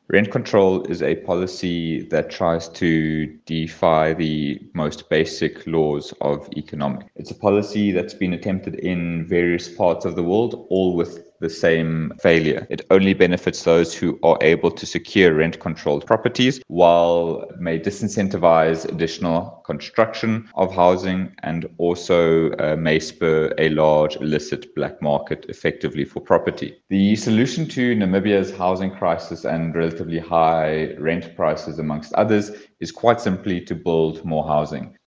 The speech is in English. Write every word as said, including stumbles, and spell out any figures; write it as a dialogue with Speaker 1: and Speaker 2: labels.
Speaker 1: Rent control is a policy that tries to defy the most basic laws of economics. It's a policy that's been attempted in various parts of the world, all with the same failure. It only benefits those who are able to secure rent controlled properties, while may disincentivize additional construction of housing and also uh, may spur a large illicit black market effectively for property. The solution to Namibia's housing crisis and relatively high rent prices, amongst others, is quite simply to build more housing.